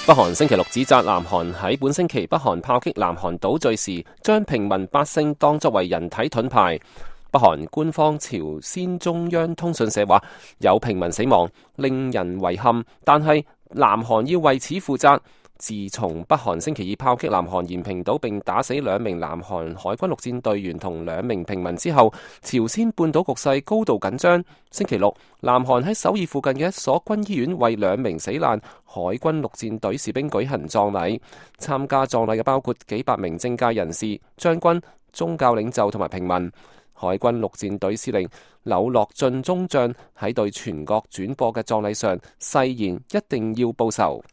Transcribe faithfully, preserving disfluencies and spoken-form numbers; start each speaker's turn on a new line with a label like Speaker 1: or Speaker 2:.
Speaker 1: 北韓星期六指責南韓喺本星期北韓炮擊南韓島嶼時，將平民百姓當作為人體盾牌。北韓官方朝鮮中央通訊社話，有平民死亡，令人遺憾，但係南韓要為此負責。自從北韓星期二炮擊南韓延平島並打死兩名南韓海軍陸戰隊員同兩名平民之後，朝鮮半島局勢高度緊張。星期六，南韓喺首爾附近嘅一所軍醫院為兩名死難海軍陸戰隊士兵舉行葬禮。參加葬禮嘅包括幾百名政界人士、將軍、宗教領袖同埋平民。海軍陸戰隊司令柳樂進中將喺對全國轉播嘅葬禮上誓言一定要報仇。